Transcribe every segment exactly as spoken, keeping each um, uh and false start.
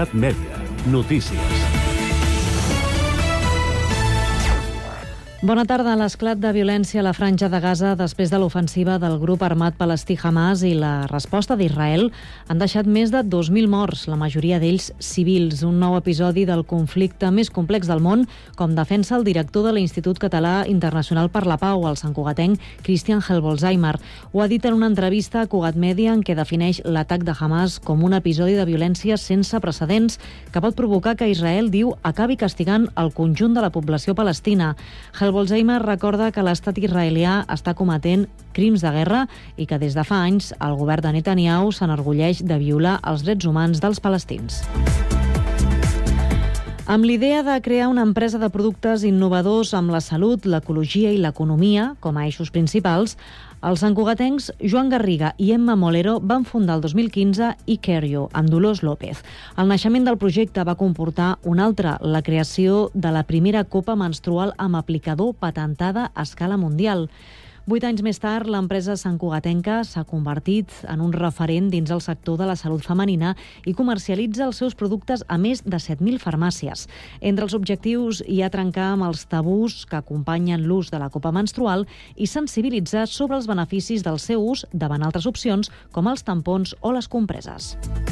Cugat Mèdia. Notícies. Bona tarda. L'esclat de violència a la Franja de Gaza després de l'ofensiva del grup armat palestí Hamas i la resposta d'Israel han deixat més de dos mil morts, la majoria d'ells civils. Un nou episodi del conflicte més complex del món, com defensa el director de l'Institut Català Internacional per la Pau, el santcugatenc Christian Helbolzheimer. Ho ha dit en una entrevista a Cugat Mèdia en què defineix l'atac de Hamas com un episodi de violència sense precedents que pot provocar que Israel, diu, acabi castigant el conjunt de la població palestina. Helbolzheimer recorda que l'estat israelià està cometent crims de guerra i que des de fa anys el govern de Netanyahu s'enorgulleix de violar els drets humans dels palestins. Amb l'idea de crear una empresa de productes innovadors amb la salut, l'ecologia i l'economia com a eixos principals, els santcugatencs Joan Garriga i Emma Molero van fundar el dos mil quinze Icario, amb Dolors López. El naixement del projecte va comportar un altre, la creació de la primera copa menstrual amb aplicador patentada a escala mundial. Vuit anys més tard, l'empresa santcugatenca s'ha convertit en un referent dins el sector de la salut femenina i comercialitza els seus productes a més de set mil farmàcies. Entre els objectius hi ha trencar amb els tabús que acompanyen l'ús de la copa menstrual i sensibilitzar sobre els beneficis del seu ús davant altres opcions com els tampons o les compreses.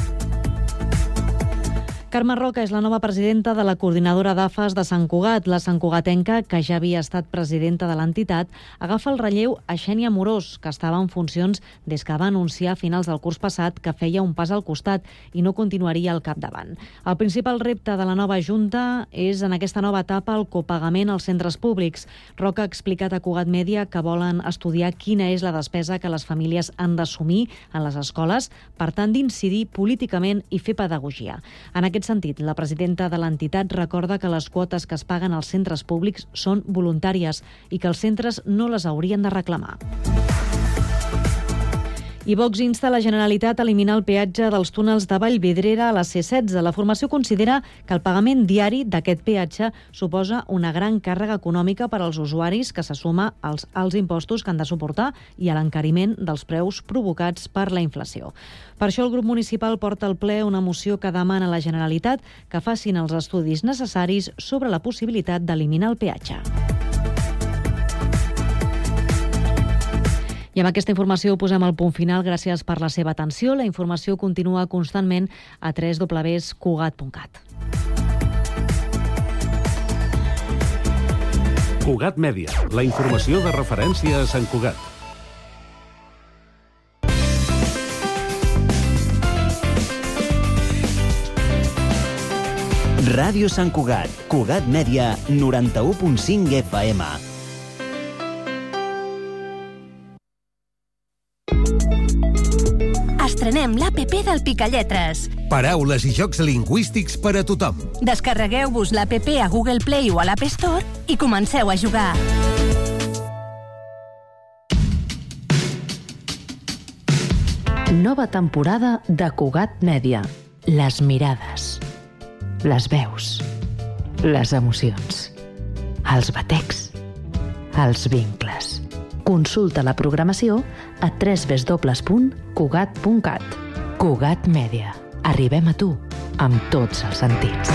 Carme Roca és la nova presidenta de la coordinadora d'A F A S de Sant Cugat. La santcugatenca, que ja havia estat presidenta de l'entitat, agafa el relleu a Xènia Morós, que estava en funcions des que va anunciar a finals del curs passat que feia un pas al costat i no continuaria al capdavant. El principal repte de la nova Junta és, en aquesta nova etapa, el copagament als centres públics. Roca ha explicat a Cugat Mèdia que volen estudiar quina és la despesa que les famílies han d'assumir en les escoles, per tant d'incidir políticament i fer pedagogia. En aquest sentit, la presidenta de l'entitat recorda que les quotes que es paguen als centres públics són voluntàries i que els centres no les haurien de reclamar. I Vox insta la Generalitat a eliminar el peatge dels túnels de Vallvidrera a la C setze. La formació considera que el pagament diari d'aquest peatge suposa una gran càrrega econòmica per als usuaris que se suma als alts impostos que han de suportar i a l'encariment dels preus provocats per la inflació. Per això el grup municipal porta al ple una moció que demana a la Generalitat que facin els estudis necessaris sobre la possibilitat d'eliminar el peatge. I amb aquesta informació posem el punt final. Gràcies per la seva atenció. La informació continua constantment a w w w punt cugat punt cat. Cugat Mèdia, la informació de referència a Sant Cugat. Ràdio Sant Cugat, Cugat Mèdia, noranta-u punt cinc F M. Estrenem l'A P P del Picalletres. Paraules i jocs lingüístics per a tothom. Descarregueu-vos l'A P P a Google Play o a l'App Store i comenceu a jugar. Nova temporada de Cugat Mèdia. Les mirades, les veus, les emocions, els batecs, els vincles. Consulta la programació a w w w punt cugat punt cat. Cugat Mèdia. Arribem a tu amb tots els sentits.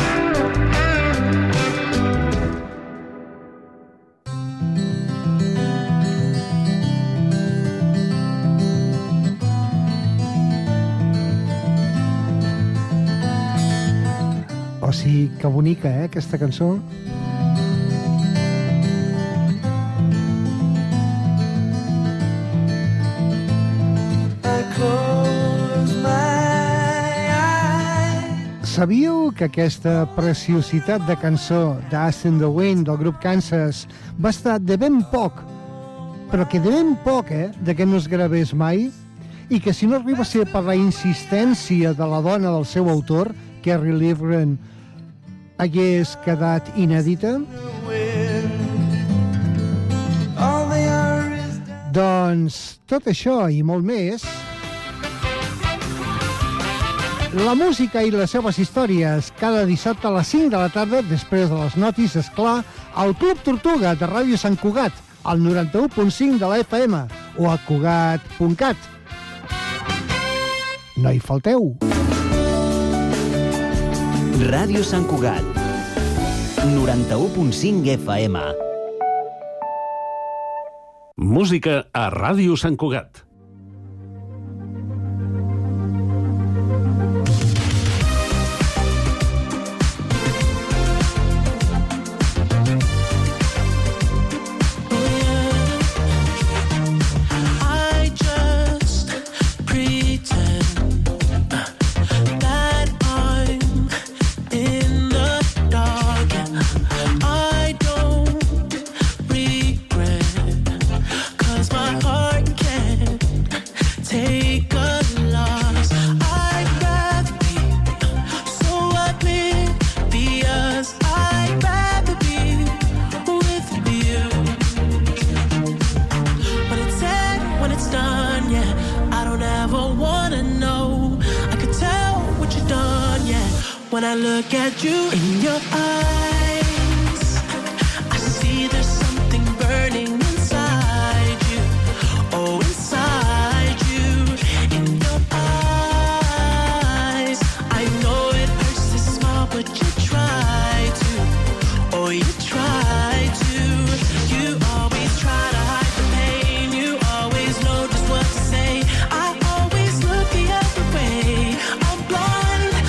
O sigui, que bonica, eh, aquesta cançó. Sabíeu que aquesta preciositat de cançó d'As in the Wind del grup Kansas va estar de ben poc, però que de ben poc, eh, de que no es gravés mai, i que si no arriba a ser per la insistència de la dona del seu autor, Kerry Livgren, hagués quedat inèdita? Doncs tot això i molt més, la música i les seves històries cada dissabte a les cinc de la tarda, després de les notis, esclar, al Club Tortuga de Ràdio Sant Cugat, al noranta-u punt cinc de la F M o a cugat punt cat. No hi falteu. Ràdio Sant Cugat, noranta-u punt cinc F M. Música a Ràdio Sant Cugat. When I look at you in your eyes, I see there's something burning inside you. Oh, inside you, in your eyes. I know it hurts to smile, but you try to. Oh, you try to. You always try to hide the pain. You always know just what to say. I always look the other way. I'm blind.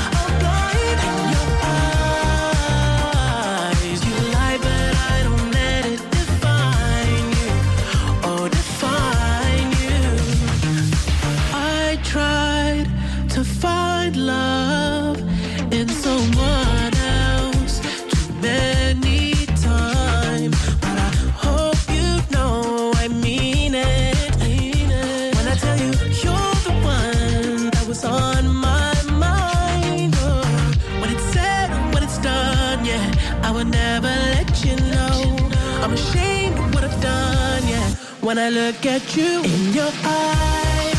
Love in someone else too many times, but I hope you know I mean it, mean it. When I tell you you're the one that was on my mind, oh, when it's said, when it's done, yeah, I would never let you know. I'm ashamed of what I've done, yeah. When I look at you in your eyes,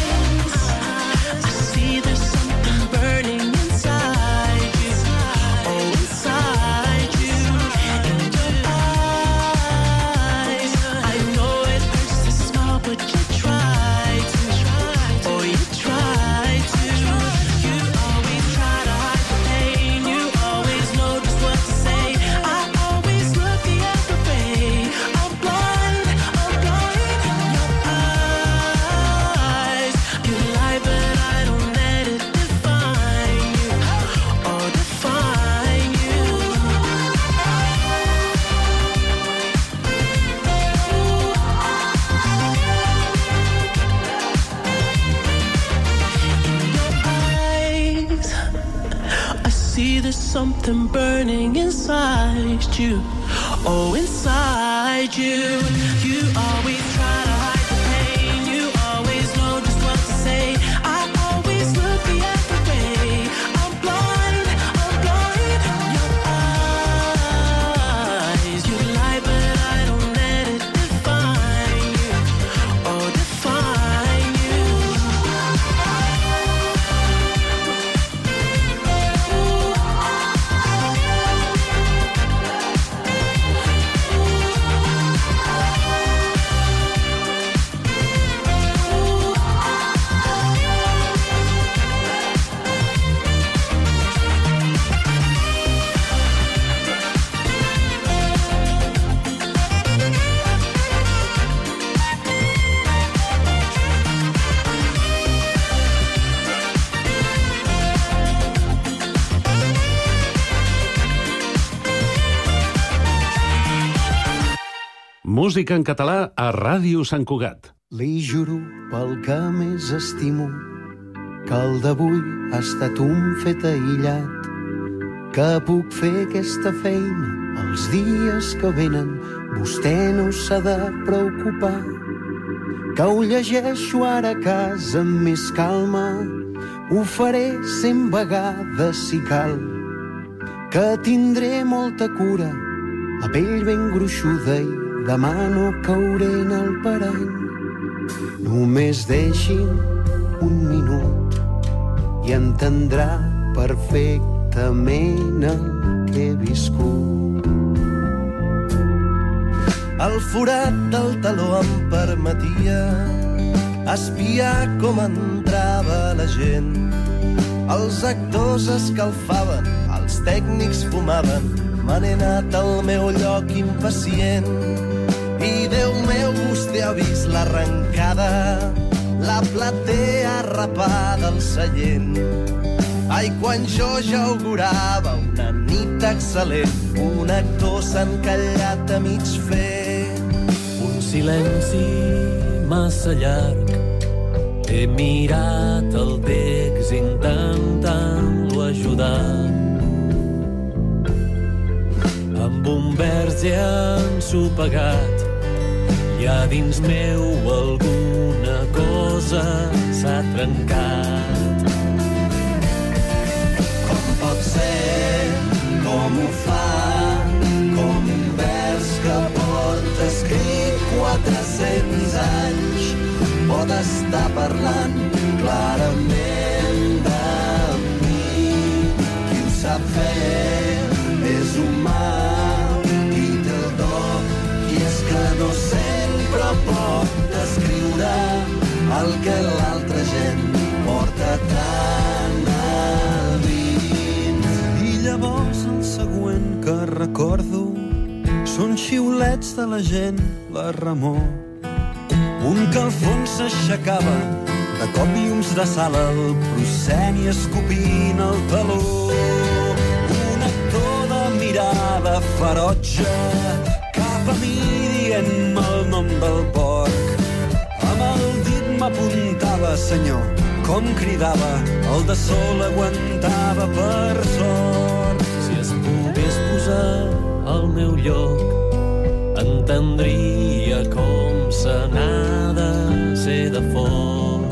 something burning inside you. Oh, inside you. You always try to hide the pain. You always know just what to say. I always look the other way. I'm blind, I'm blind. Your eyes, you lie, but I don't let it define you. Oh, define you. Música en català a Ràdio Sant Cugat. Li juro pel que més estimo que el d'avui ha estat un fet aïllat, que puc fer aquesta feina els dies que venen, vostè no s'ha de preocupar, que ho llegeixo ara a casa amb més calma, ho faré cent vegades si cal, que tindré molta cura, la pell ben gruixuda i demà no cauré en el parany. Només deixi'm un minut i entendrà perfectament el que he viscut. El forat del taló em permetia espiar com entrava la gent. Els actors escalfaven a els tècnics fumaven, me n'he anat al meu lloc impacient. I Déu meu, vostè ha vist l'arrencada, la platea rapada al seient. Ai, quan jo ja augurava una nit excel·lent, un actor s'ha encallat a mig fer. Un silenci massa llarg, he mirat el text intentant-lo ajudar. Amb un vers ja ensopegat, i a dins meu alguna cosa s'ha trencat. Com pot ser, com ho fa, com un vers que porta escrit quatre-cents anys pot estar parlant clarament de mi. Qui ho sap fer és humà i té el do, i és que no sempre pot descriure el que l'altra gent porta tan a dins. I llavors el següent que recordo són xiulets de la gent, la remor. Un que al fons s'aixecava, de cop llums de sala, el prosceni escopint el taló. Un actor de mirada ferotge cap a mi dient-me el nom del porc. Amb el dit m'apuntava, senyor, com cridava, el de sol aguantava per sort. Si es pogués posar al meu lloc, entendria com se n'ha de ser de fort.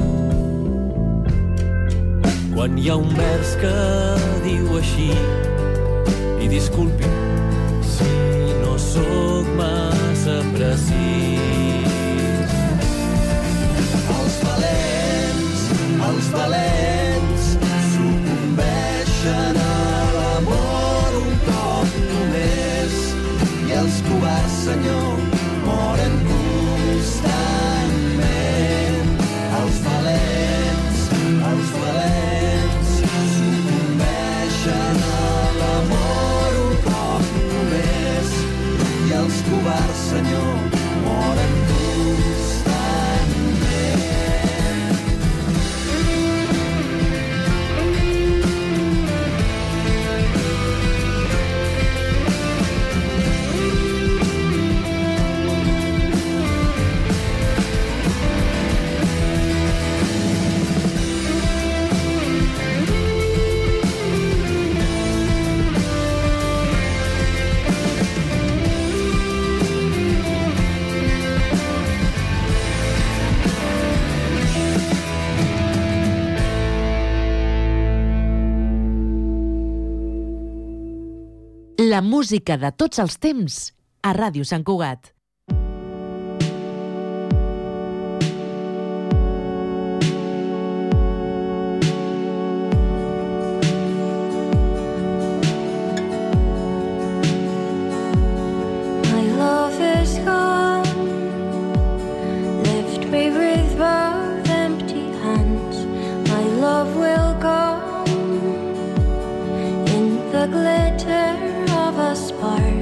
Quan hi ha un vers que diu així, i disculpi si no sóc massa precís. Els valents, els valents, sucumbeixen a l'amor un cop només, i els covards, senyor, moren constantment. Els valents, els valents, sucumbeixen a l'amor un cop només, i els covards, senyor, moren constantment. La música de tots els temps a Ràdio Sant Cugat. My love is gone, left me with both empty hands. My love will go in the glitter of a spark.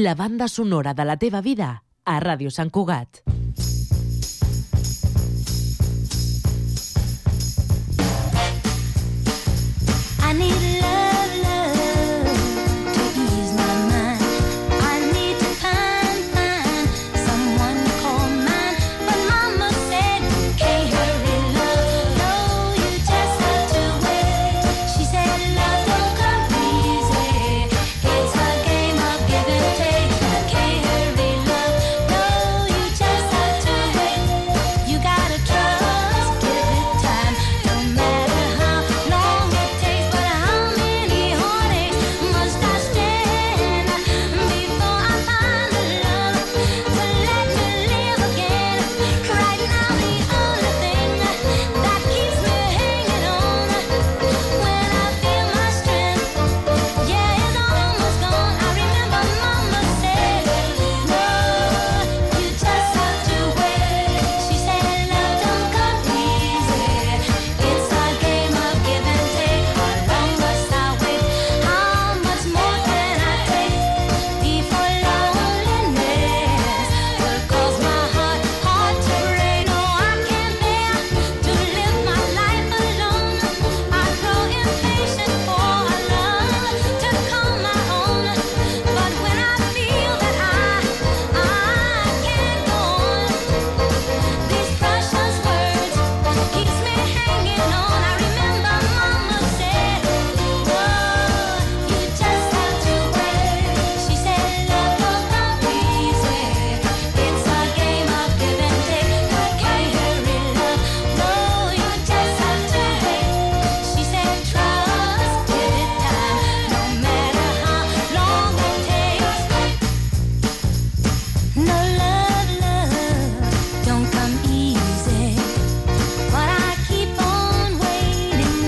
la banda sonora de la teva vida a Ràdio Sant Cugat. I need love, love to ease my mind. I need to find, find someone to call mine. But Mama said you can't hurry love. No, you just have to wait. She said love don't come easy. It's a game of give and take. You can't hurry love. No, you just have to wait. You gotta trust, give it time. No matter how long it takes, but how many heartaches must I stand before I find the love to let me live again? Right now the only thing that keeps me hanging on when I feel my strength, yeah, it's almost gone. I remember Mama said, no, you just have to wait. She said love don't come easy. It's a game of give and take. How long must I wait? How much more can I take before loneliness will cause my heart, heart to break? No, I can't bear to live my life alone. I grow impatient for a love to call my own. But when I feel that I, I can't go on, these precious words keeps me hanging on. I remember Mama said, oh, you just have to wait. She said love don't come easy. It's a game of give and take. You can't hurry love. No, you just have to wait. She said trust, give it time. No matter how long it takes. No love, love don't come easy. But I keep on waiting,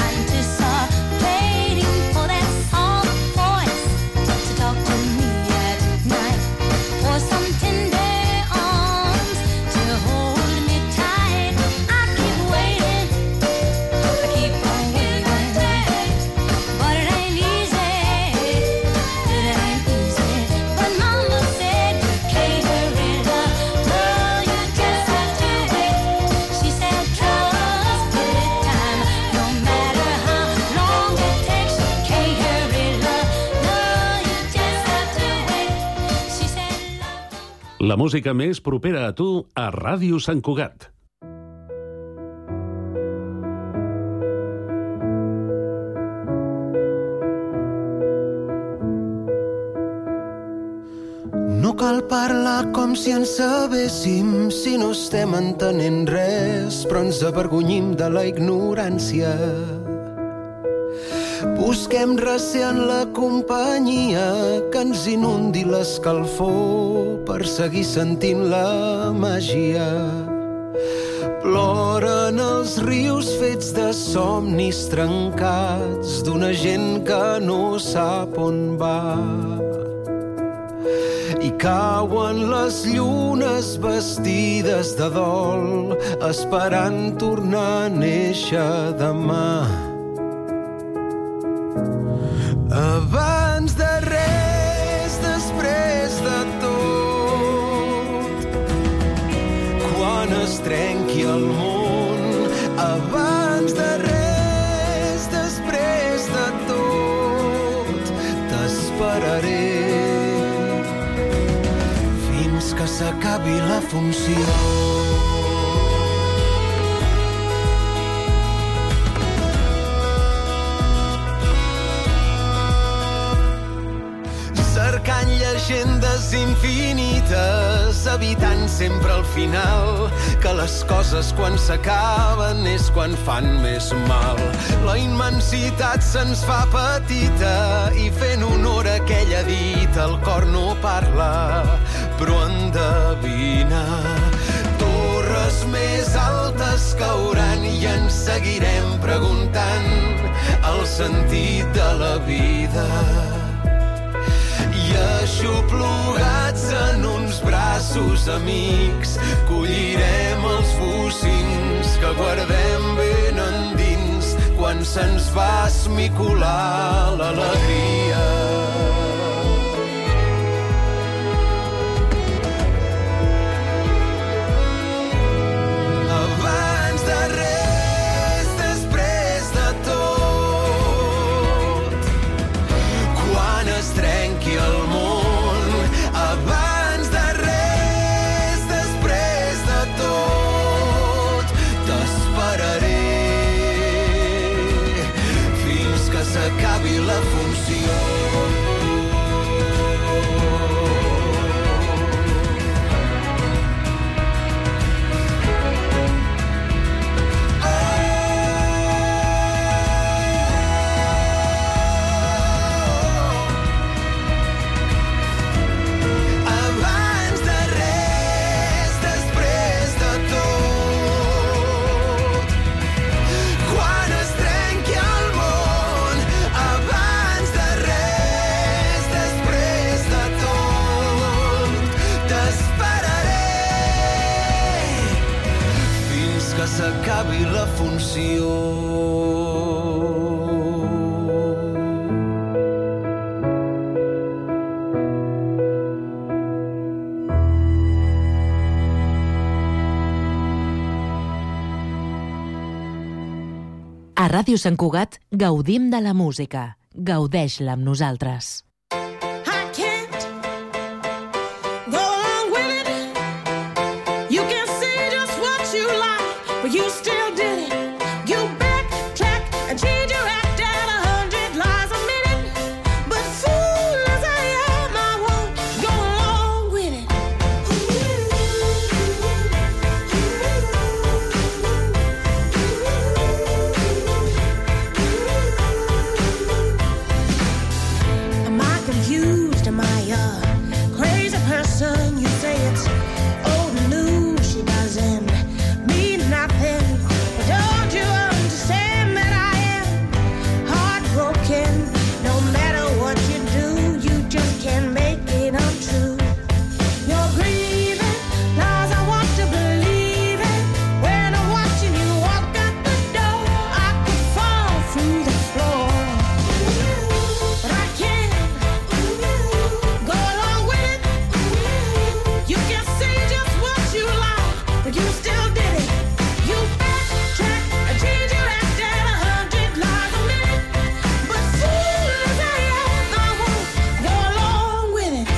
anticipating for that soft voice to talk to me at night, for some tender arms to hold me tight. I keep waiting, I keep on waiting, but it ain't easy, it ain't easy. But Mama said you can't hurry love. No, you just have to wait. She said trust, give it time. No matter how long it takes, you can't hurry love. No, you just have to wait. She said love. La música més propera a tu a Ràdio Sant Cugat. No cal parlar com si en sabéssim, si no estem entenent res, però ens avergonyim de la ignorància. Busquem recer en la companyia que ens inundi l'escalfor per seguir sentint la màgia. Ploren els rius fets de somnis trencats d'una gent que no sap on va. I cauen les llunes vestides de dol, esperant tornar a néixer demà. Abans de res, després de tot, quan es trenqui el món. Abans de res, després de tot, t'esperaré fins que s'acabi la funció. Cercant llegendes infinites, evitant sempre al final que les coses quan s'acaben és quan fan més mal. La immensitat se'ns fa petita i fent honor a aquella dita el cor no parla, però endevina. Torres més altes cauran i ens seguirem preguntant el sentit de la vida. I aixoplugats en uns braços amics collirem els bocins que guardem ben endins quan se'ns va esmicolar l'alegria. que s'acabi la funció. A Ràdio Sant Cugat gaudim de la música. Gaudeix-la amb nosaltres. You still did it. You backtrack and change your act at a hundred lies a minute. But fool as I am, I won't go along with it. Am I confused? Am I a crazy person? You say it's old news. She doesn't mean nothing. But don't you understand that I am heartbroken? No matter what you do, you just can't make it untrue. You're grieving, lies I want to believe it. When I'm watching you walk out the door, I could fall through the floor. But I can't go along with it. You can say just what you like, but you still did it. You backtrack and change your act at a hundred lies a minute. But fool as I am, I won't go along with it.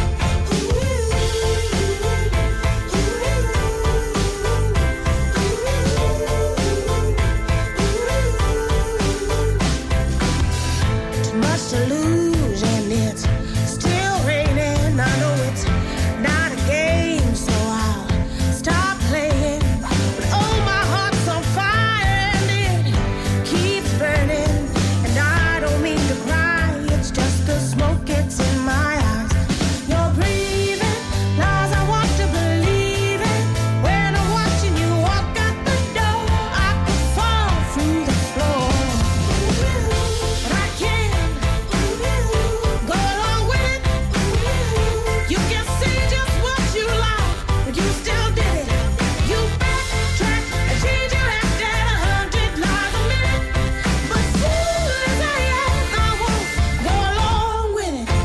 Too much to lose and it's still raining. I know it's not a game, so I'll stop playing. But oh, my heart's on fire and it keeps burning. And I don't mean to cry, it's just the smoke gets in my eyes. You're breathing lies I want to believe it. When I'm watching you walk out the door, I could fall through the floor. But I can't go along with it. You can say just what you like, but you still did it. You backtrack and change your act at a hundred lies a minute. But fool as I am, I won't go along with it.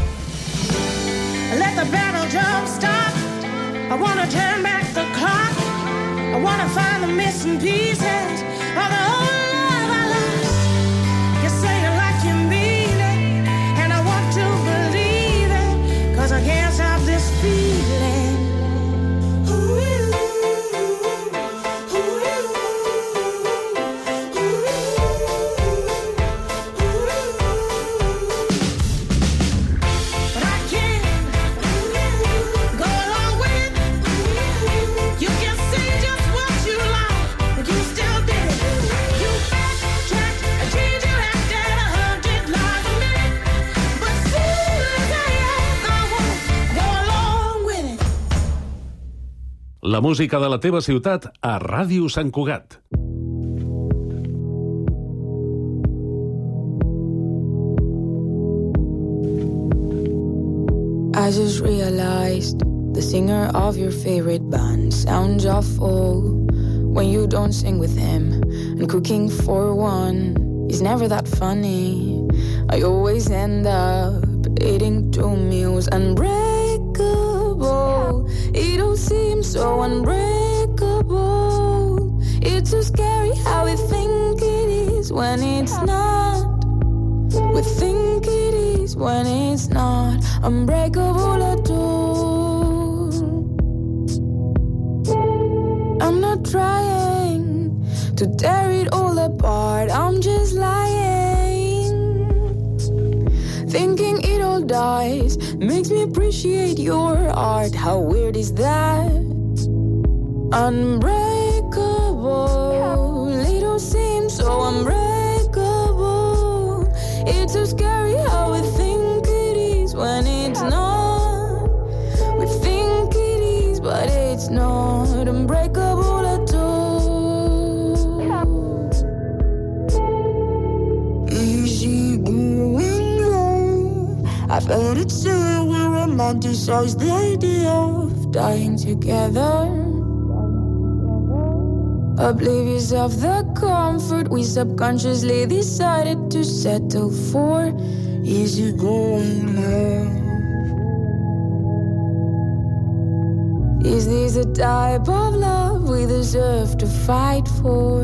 Let the battle drum stop. I wanna turn back the clock. I wanna find the missing pieces of the whole love I lost. You say it like you mean it, and I want to believe it, 'cause I can't stop this feeling. But I can't go along with it. You can say just what you like, but you still did it. You backtrack and change your act at a hundred lies a minute. But fool as I am, I won't go along with it. La música de la teva ciutat a Ràdio Sant Cugat. I just realized the singer of your favorite band sounds awful when you don't sing with him. And cooking for one is never that funny. I always end up eating two meals. Unbreakable, it all seems so unbreakable. It's so scary how we think it is when it's not. We think it is when it's not unbreakable at all. I'm not trying to tear it all apart, I'm just lying. Thinking it all dies makes me appreciate your art. How weird is that? Unbreakable, it all seems so unbreakable. It's so scary how we think it is when it's not. We think it is, but it's not unbreakable at all. Easy going low. I've heard it said we romanticize the idea of dying together. Oblivious of the comfort we subconsciously decided to settle for. Easy going love. Is this the type of love we deserve to fight for?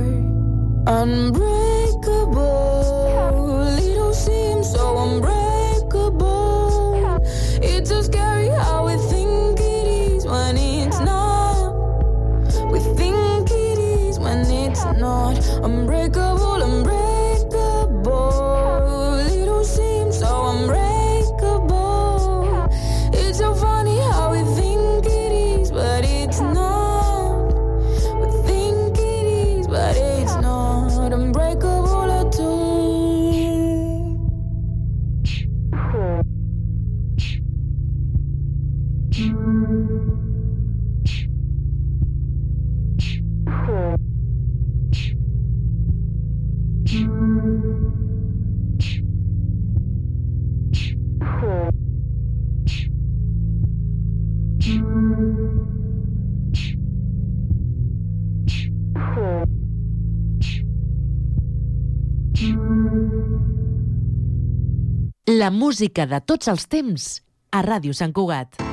Unbreakable, it all seems so unbreakable. It's so scary how we think it is when it's not. We think it is when it's not. Unbreakable, unbreakable, it all seems so unbreakable. It's so funny how we think it is, but it's not. We think it is, but it's not unbreakable at all. La música de tots els temps a Ràdio Sant Cugat.